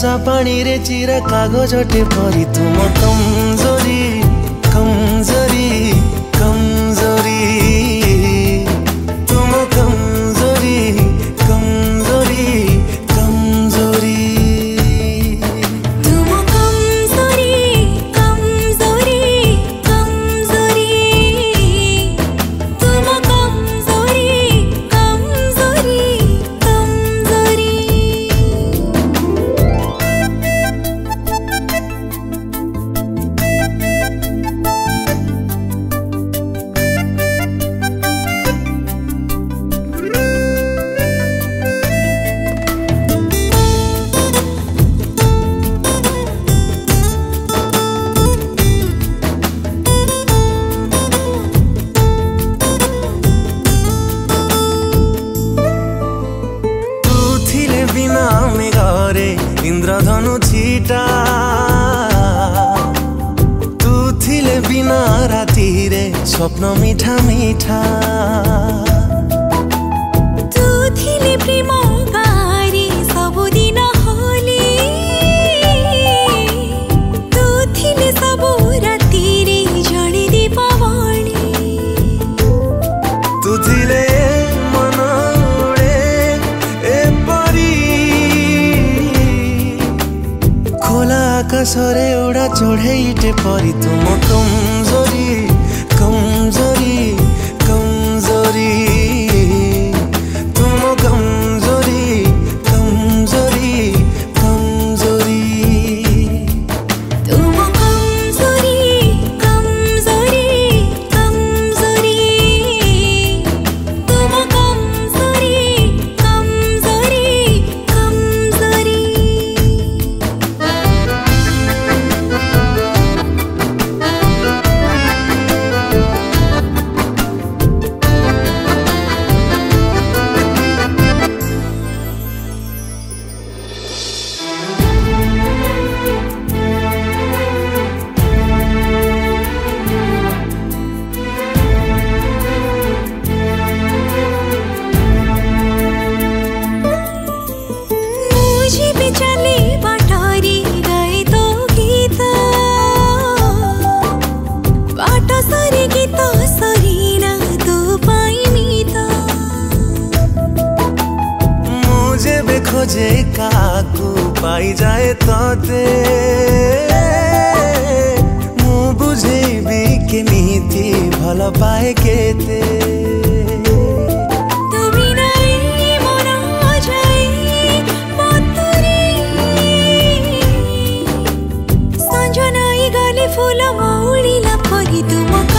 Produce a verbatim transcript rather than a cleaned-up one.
ବର୍ଷା ପାଣିରେ ଚିରା କାଗଜଟେ ପରି ତୁମ କମଜୋରି କମଜୋରି କମଜୋରି ତୁମ କମଜୋରି କମଜୋରି କମଜୋରି तुम कमजोरी कमजोरी कमजोरी तुम कमजोरी कमजोरी कमजोरी बिना मेघरे इंद्रधनु छीटा तू थिले बिना राती रे स्वप्न मीठा मीठा तू थिले प्रेम गारी सबुदिन होली तू थिले सबु राती रे जड़ी दीपावली तू थिले मन उड़े एपरी खोला आकाशरे उड़ा चढ़ेईटे परी तुम कमजोरी कमजोरी कमजोरी तुम कमजोरी कमजोरी कमजोरी तुम कमजोरी कमजोरी कमजोरी तुम कमजोरी कमजोरी कमजोरी मुझे भी चले बाटारी गए तो गीत बाट सरी गीत सरीना तू पाई मीता मुझे बे खोजे काकू पाई जाए तोते मु बुझेबी केमिति भल पाए केते তুমি নাই মন যাই মতুরি সঞ্জ নাই গলে ফুল মৌড়িলা পরি তুম